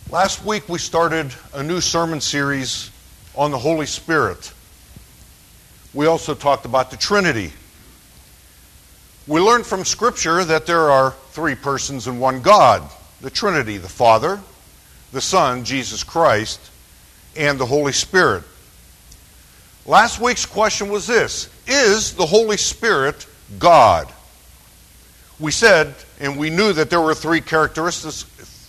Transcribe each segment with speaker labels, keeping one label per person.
Speaker 1: Last week we started a new sermon series on the Holy Spirit. We also talked about the Trinity. We learned from Scripture that there are three persons in one God, the Trinity, the Father, the Son, Jesus Christ, and the Holy Spirit. Last week's question was this: is the Holy Spirit God? We said, and we knew that there were three characteristics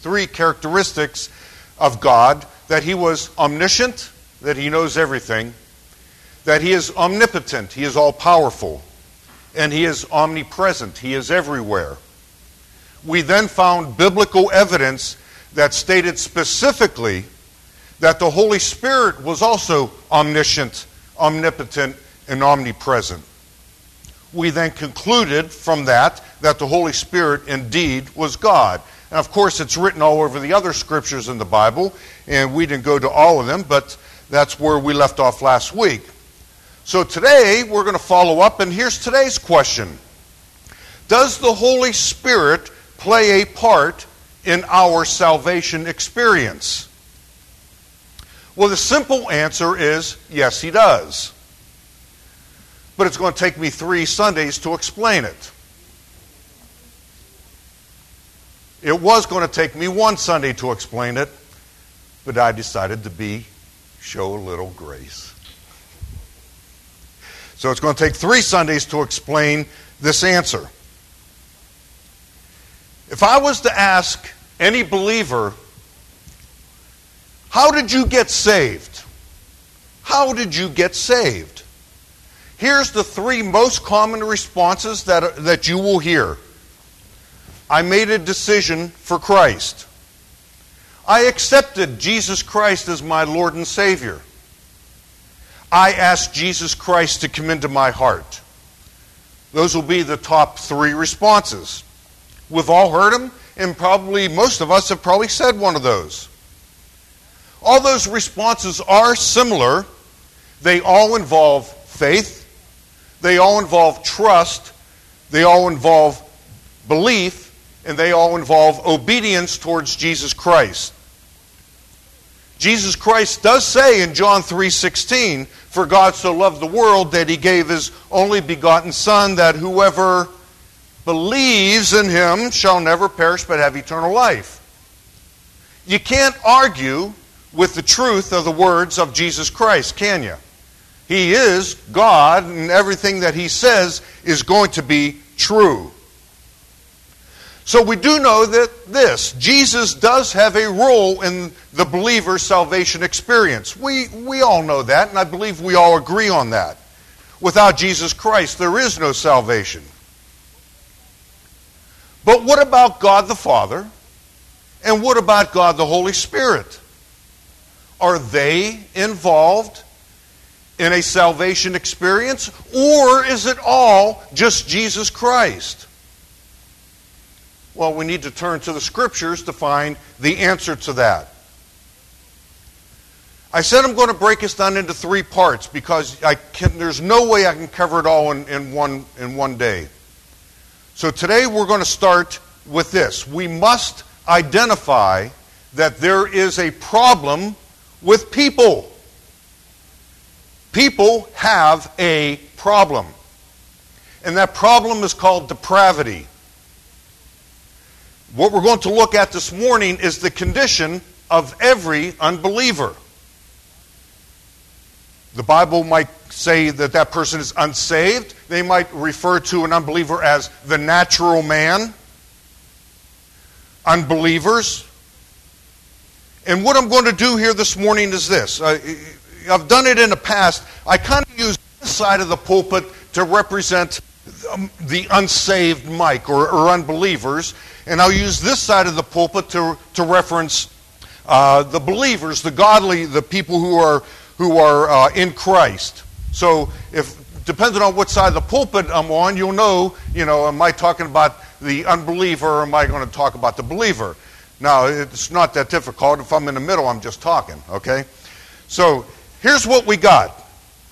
Speaker 1: of God: that He was omniscient, that He knows everything; that He is omnipotent, He is all-powerful; and He is omnipresent, He is everywhere. We then found biblical evidence that stated specifically that the Holy Spirit was also omniscient, omnipotent, and omnipresent. We then concluded from that the Holy Spirit indeed was God. And of course, it's written all over the other scriptures in the Bible, and we didn't go to all of them, but that's where we left off last week. So today, we're going to follow up, and here's today's question: does the Holy Spirit play a part in our salvation experience? Well, the simple answer is yes, He does. But it's going to take me 3 Sundays to explain it. It was going to take me 1 Sunday to explain it, but I decided to show a little grace. So it's going to take 3 Sundays to explain this answer. If I was to ask any believer, how did you get saved? How did you get saved? Here's the 3 most common responses that you will hear. I made a decision for Christ. I accepted Jesus Christ as my Lord and Savior. I asked Jesus Christ to come into my heart. Those will be the top 3 responses. We've all heard them, and probably most of us have probably said one of those. All those responses are similar. They all involve faith. They all involve trust. They all involve belief. And they all involve obedience towards Jesus Christ. Jesus Christ does say in John 3:16, "For God so loved the world that He gave His only begotten Son, that whoever believes in Him shall never perish but have eternal life." You can't argue with the truth of the words of Jesus Christ, can you? He is God, and everything that He says is going to be true. So we do know that Jesus does have a role in the believer's salvation experience. We all know that, and I believe we all agree on that. Without Jesus Christ, there is no salvation. But what about God the Father? And what about God the Holy Spirit? Are they involved in a salvation experience? Or is it all just Jesus Christ? Well, we need to turn to the Scriptures to find the answer to that. I said I'm going to break this down into 3 parts because there's no way I can cover it all in one day. So today we're going to start with this. We must identify that there is a problem with people. People have a problem. And that problem is called depravity. What we're going to look at this morning is the condition of every unbeliever. The Bible might say that person is unsaved. They might refer to an unbeliever as the natural man. Unbelievers. And what I'm going to do here this morning is this. I've done it in the past. I kind of use this side of the pulpit to represent the unsaved Mike or unbelievers. And I'll use this side of the pulpit to reference the believers, the godly, the people who are in Christ. So, depending on what side of the pulpit I'm on, you'll know, am I talking about the unbeliever or am I going to talk about the believer? Now, it's not that difficult. If I'm in the middle, I'm just talking, okay? So, here's what we got.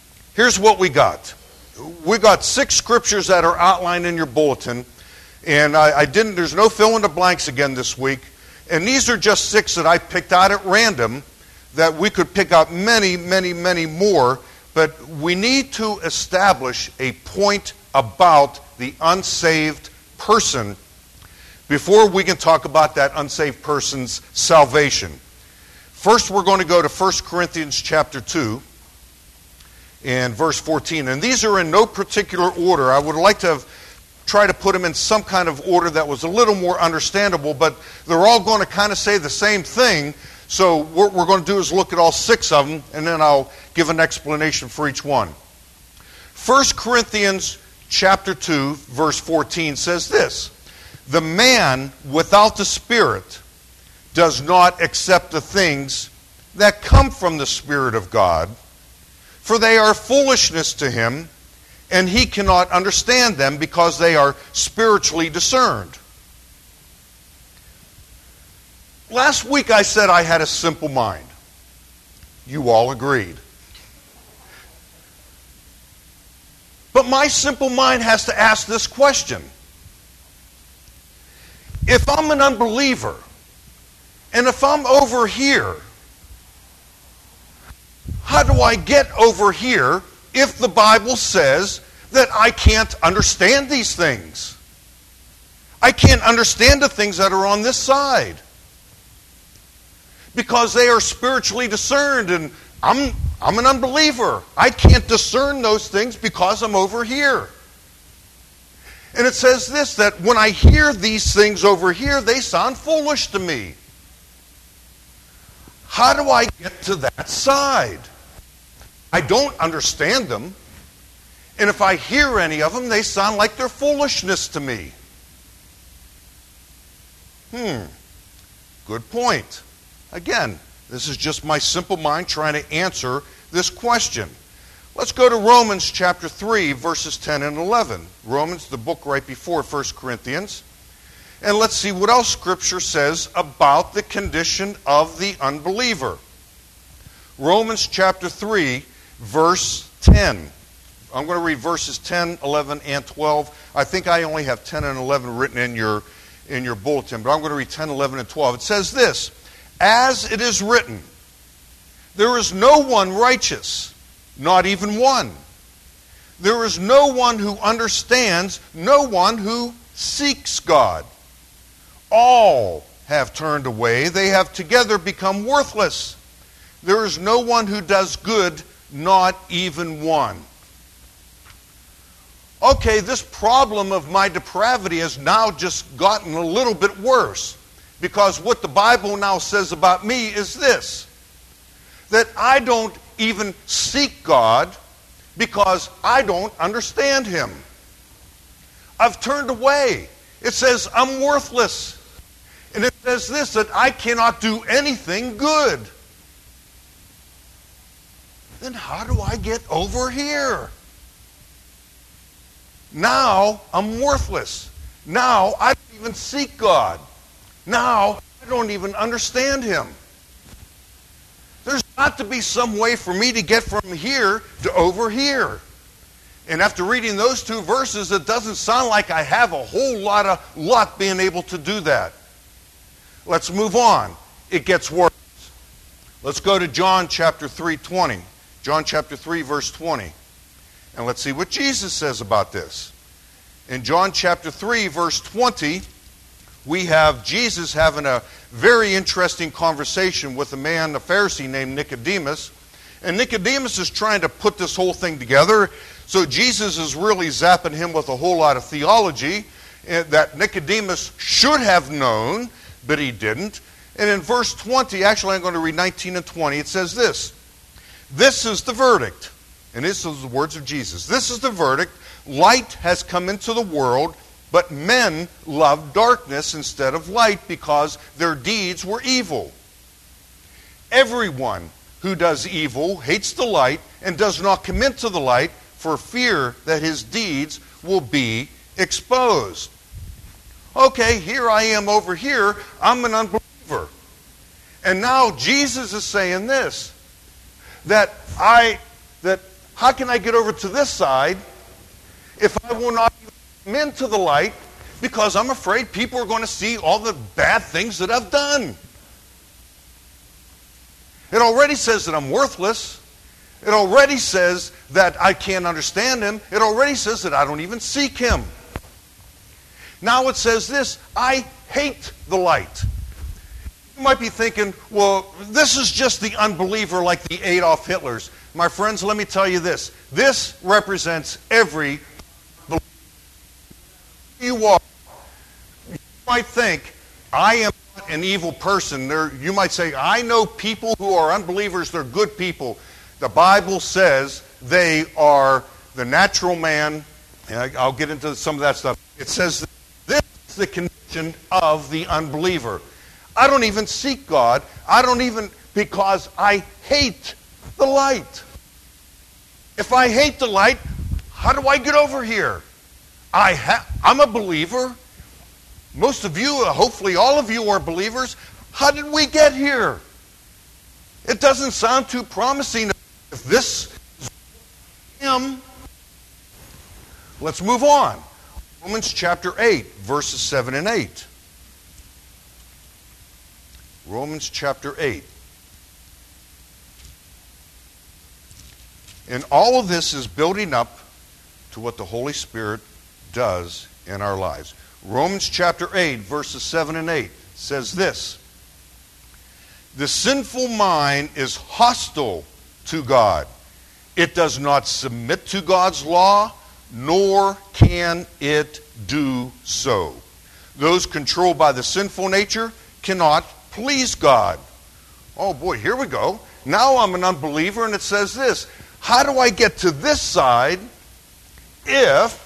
Speaker 1: We got 6 scriptures that are outlined in your bulletin. And there's no fill in the blanks again this week. And these are just 6 that I picked out at random, that we could pick out many, many, many more, but we need to establish a point about the unsaved person before we can talk about that unsaved person's salvation. First, we're going to go to 1 Corinthians chapter 2 and verse 14. And these are in no particular order. I would like to try to put them in some kind of order that was a little more understandable, but they're all going to kind of say the same thing. So what we're going to do is look at all 6 of them, and then I'll give an explanation for each one. 1 Corinthians chapter 2, verse 14 says this: "The man without the Spirit does not accept the things that come from the Spirit of God, for they are foolishness to him, and he cannot understand them because they are spiritually discerned." Last week I said I had a simple mind. You all agreed. But my simple mind has to ask this question. If I'm an unbeliever, and if I'm over here, how do I get over here if the Bible says that I can't understand these things? I can't understand the things that are on this side, because they are spiritually discerned, and I'm an unbeliever. I can't discern those things because I'm over here. And it says this, that when I hear these things over here, they sound foolish to me. How do I get to that side? I don't understand them. And if I hear any of them, they sound like they're foolishness to me. Good point. Again, this is just my simple mind trying to answer this question. Let's go to Romans chapter 3, verses 10 and 11. Romans, the book right before 1 Corinthians. And let's see what else Scripture says about the condition of the unbeliever. Romans chapter 3, verse 10. I'm going to read verses 10, 11, and 12. I think I only have 10 and 11 written in your bulletin, but I'm going to read 10, 11, and 12. It says this: "As it is written, there is no one righteous, not even one. There is no one who understands, no one who seeks God. All have turned away, they have together become worthless. There is no one who does good, not even one." Okay, this problem of my depravity has now just gotten a little bit worse, because what the Bible now says about me is this: that I don't even seek God because I don't understand Him. I've turned away. It says I'm worthless. And it says this, that I cannot do anything good. Then how do I get over here? Now I'm worthless. Now I don't even seek God. Now I don't even understand Him. There's got to be some way for me to get from here to over here. And after reading those 2 verses, it doesn't sound like I have a whole lot of luck being able to do that. Let's move on. It gets worse. Let's go to John chapter 3:20. John chapter 3, verse 20. And let's see what Jesus says about this. In John chapter 3, verse 20, we have Jesus having a very interesting conversation with a man, a Pharisee named Nicodemus. And Nicodemus is trying to put this whole thing together. So Jesus is really zapping him with a whole lot of theology that Nicodemus should have known, but he didn't. And in verse 20, actually I'm going to read 19 and 20, it says this: "This is the verdict." And this is the words of Jesus. "This is the verdict. Light has come into the world, but men loved darkness instead of light because their deeds were evil. Everyone who does evil hates the light and does not come into the light for fear that his deeds will be exposed." Okay, here I am over here. I'm an unbeliever. And now Jesus is saying this, that how can I get over to this side if I will not come into the light because I'm afraid people are going to see all the bad things that I've done. It already says that I'm worthless. It already says that I can't understand him. It already says that I don't even seek him. Now it says this, I hate the light. You might be thinking, well, this is just the unbeliever like the Adolf Hitlers. My friends, let me tell you this. This represents every believer. You are. You might think, I am not an evil person. You might say, I know people who are unbelievers, they're good people. The Bible says they are the natural man. And I'll get into some of that stuff. It says this is the condition of the unbeliever. I don't even seek God. Because I hate the light. If I hate the light, how do I get over here? I'm a believer. Most of you, hopefully all of you are believers. How did we get here? It doesn't sound too promising. If this is him, let's move on. Romans chapter 8, verses 7 and 8. Romans chapter 8. And all of this is building up to what the Holy Spirit does in our lives. Romans chapter 8, verses 7 and 8 says this. The sinful mind is hostile to God. It does not submit to God's law, nor can it do so. Those controlled by the sinful nature cannot please God. Oh boy, here we go. Now I'm an unbeliever, and it says this. How do I get to this side if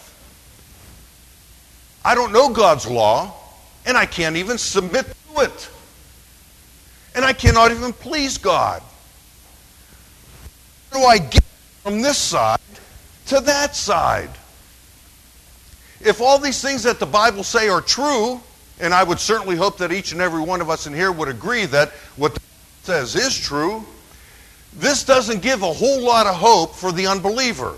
Speaker 1: I don't know God's law, and I can't even submit to it? And I cannot even please God. How do I get from this side to that side? If all these things that the Bible say are true, and I would certainly hope that each and every one of us in here would agree that what the Bible says is true, this doesn't give a whole lot of hope for the unbeliever.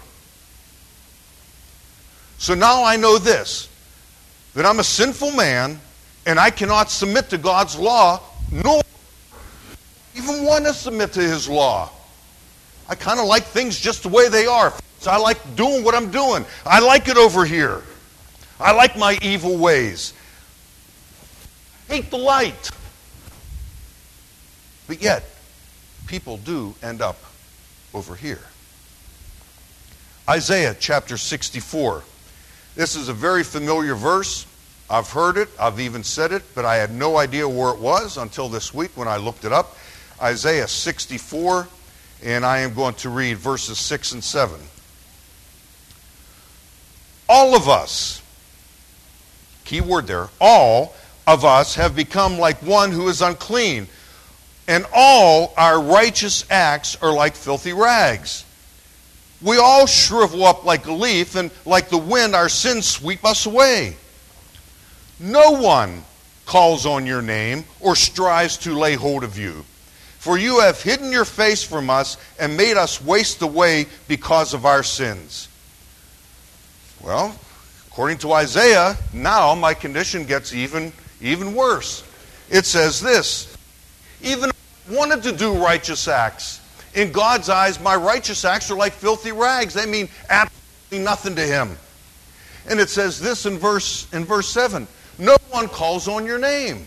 Speaker 1: So now I know this, that I'm a sinful man, and I cannot submit to God's law, nor even want to submit to His law. I kind of like things just the way they are. So I like doing what I'm doing. I like it over here. I like my evil ways. Hate the light. But yet, people do end up over here. Isaiah chapter 64. This is a very familiar verse. I've heard it. I've even said it, but I had no idea where it was until this week when I looked it up. Isaiah 64, and I am going to read verses 6 and 7. All of us, key word there, all of us have become like one who is unclean, and all our righteous acts are like filthy rags. We all shrivel up like a leaf, and like the wind our sins sweep us away. No one calls on your name or strives to lay hold of you. For you have hidden your face from us and made us waste away because of our sins. Well, according to Isaiah, now my condition gets even worse. It says this, even if I wanted to do righteous acts, in God's eyes, my righteous acts are like filthy rags. They mean absolutely nothing to Him. And it says this in verse 7, no one calls on your name.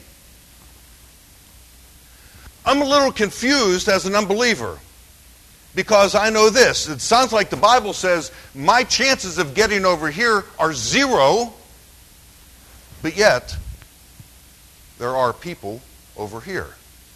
Speaker 1: I'm a little confused as an unbeliever because I know this. It sounds like the Bible says my chances of getting over here are 0, but yet there are people over here.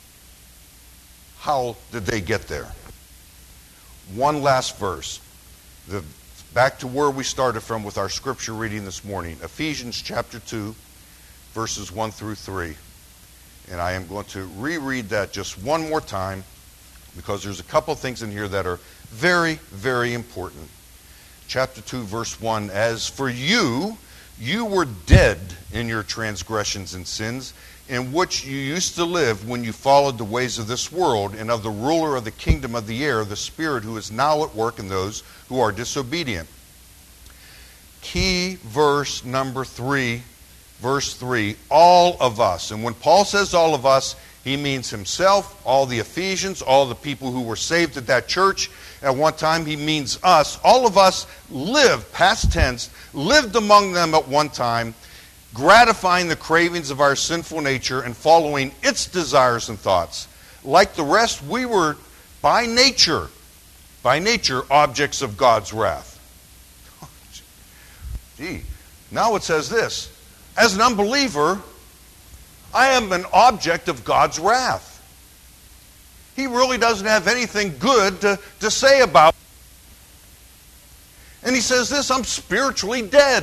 Speaker 1: How did they get there? One last verse. Back to where we started from with our scripture reading this morning. Ephesians chapter 2, verses 1 through 3. And I am going to reread that just one more time because there's a couple of things in here that are very, very important. Chapter 2, verse 1. As for you, you were dead in your transgressions and sins, in which you used to live when you followed the ways of this world and of the ruler of the kingdom of the air, the Spirit who is now at work in those who are disobedient. Key verse number 3 verse 3, all of us. And when Paul says all of us, he means himself, all the Ephesians, all the people who were saved at that church at one time. He means us. All of us lived, past tense, lived among them at one time, gratifying the cravings of our sinful nature and following its desires and thoughts. Like the rest, we were by nature, objects of God's wrath. Gee, now it says this, as an unbeliever, I am an object of God's wrath. He really doesn't have anything good to say about me. And he says this, I'm spiritually dead.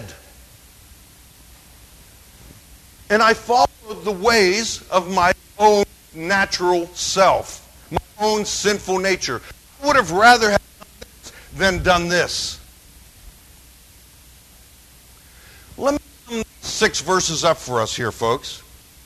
Speaker 1: And I followed the ways of my own natural self, my own sinful nature. I would have rather have done this than done this. Let me sum 6 verses up for us here, folks.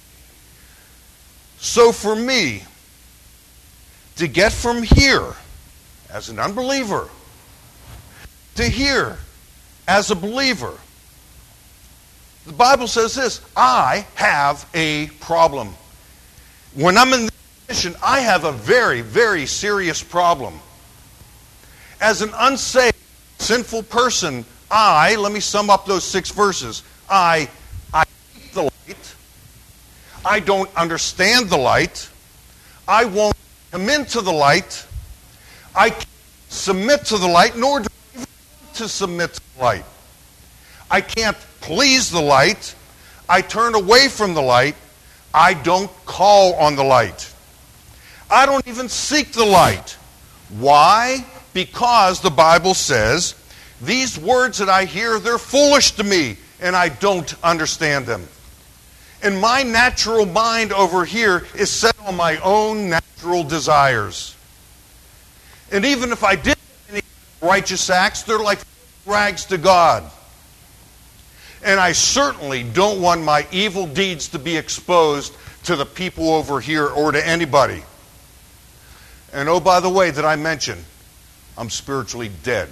Speaker 1: So for me, to get from here, as an unbeliever, to here, as a believer, the Bible says this, I have a problem. When I'm in this mission, I have a very, very serious problem. As an unsaved, sinful person, let me sum up those 6 verses. I hate the light. I don't understand the light. I won't come into the light. I can't submit to the light, nor do I even want to submit to the light. I can't please the light. I turn away from the light. I don't call on the light. I don't even seek the light. Why? Because the Bible says, these words that I hear, they're foolish to me, and I don't understand them. And my natural mind over here is set on my own natural desires. And even if I did any righteous acts, they're like rags to God. And I certainly don't want my evil deeds to be exposed to the people over here or to anybody. And oh, by the way, did I mention, I'm spiritually dead.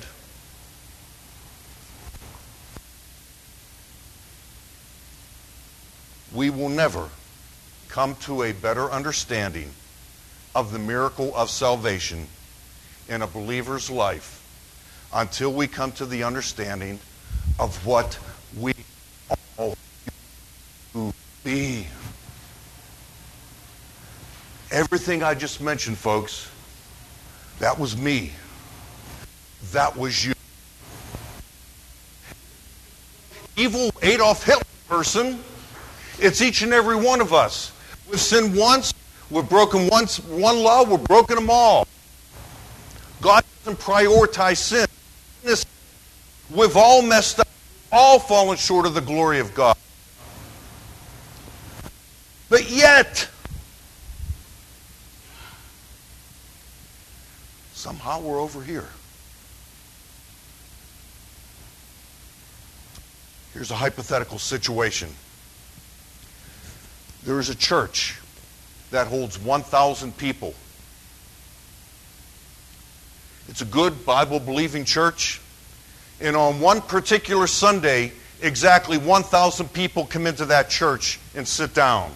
Speaker 1: We will never come to a better understanding of the miracle of salvation in a believer's life until we come to the understanding of what we all to be. Everything I just mentioned, folks, that was me. That was you. Evil Adolf Hitler person, it's each and every one of us. We've sinned once, we've broken one law, we've broken them all. God doesn't prioritize sin. We've all messed up, all fallen short of the glory of God. But yet, somehow we're over here. Here's a hypothetical situation. There is a church that holds 1,000 people. It's a good Bible-believing church. And on one particular Sunday, exactly 1,000 people come into that church and sit down.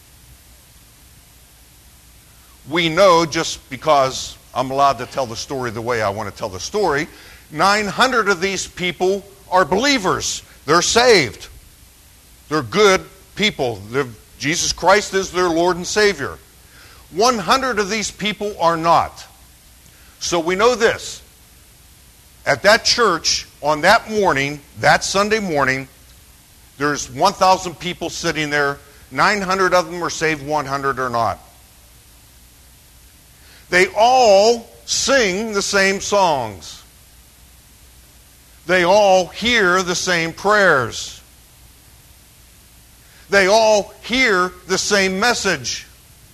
Speaker 1: We know, just because I'm allowed to tell the story the way I want to tell the story, 900 of these people are believers. They're saved. They're good people. Jesus Christ is their Lord and Savior. 100 of these people are not. So we know this. At that church, on that morning, that Sunday morning, there's 1,000 people sitting there. 900 of them are saved, 100 are not. They all sing the same songs. They all hear the same prayers. They all hear the same message.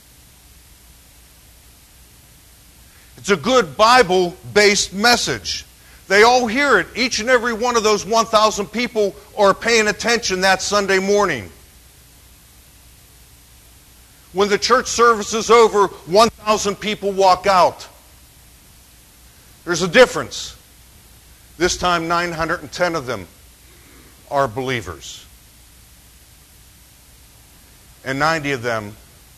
Speaker 1: It's a good Bible-based message. They all hear it. Each and every one of those 1,000 people are paying attention that Sunday morning. When the church service is over, 1,000 people walk out. There's a difference. This time, 910 of them are believers. and 90 of them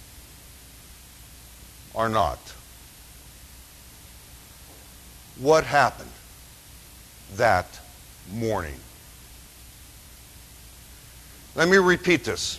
Speaker 1: are not. What happened that morning? Let me repeat this.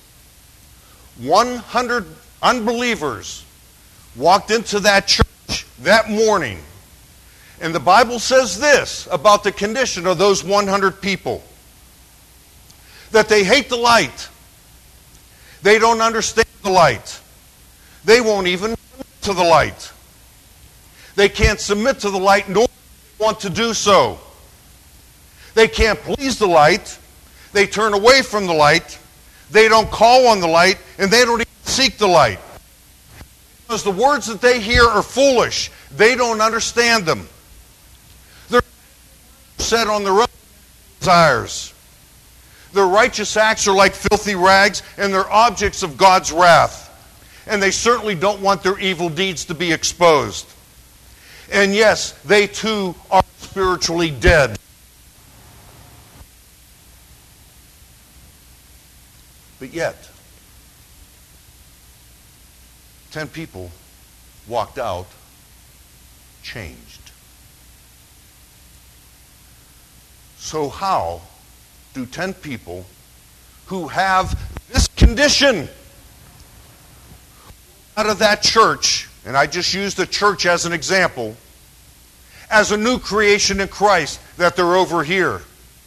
Speaker 1: 100 unbelievers walked into that church that morning. And the Bible says this about the condition of those 100 people. That they hate the light. They don't understand the light. They won't even submit to the light. They can't submit to the light nor want to do so. They can't please the light. They turn away from the light. They don't call on the light, and they don't even seek the light. Because the words that they hear are foolish. They don't understand them. They're set on their own desires. Their righteous acts are like filthy rags, and they're objects of God's wrath. And they certainly don't want their evil deeds to be exposed. And yes, they too are spiritually dead. But yet, 10 people walked out changed. So how do 10 people who have this condition out of that church, and I just used the church as an example, as a new creation in Christ, that they're over here?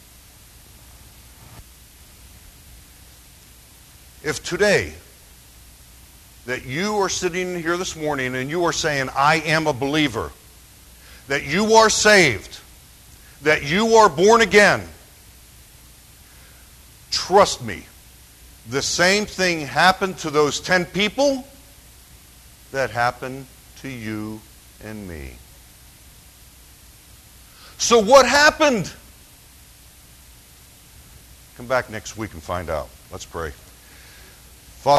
Speaker 1: If today that you are sitting here this morning and you are saying, I am a believer, that you are saved, that you are born again, trust me, the same thing happened to those 10 people that happened to you and me. So what happened? Come back next week and find out. Let's pray.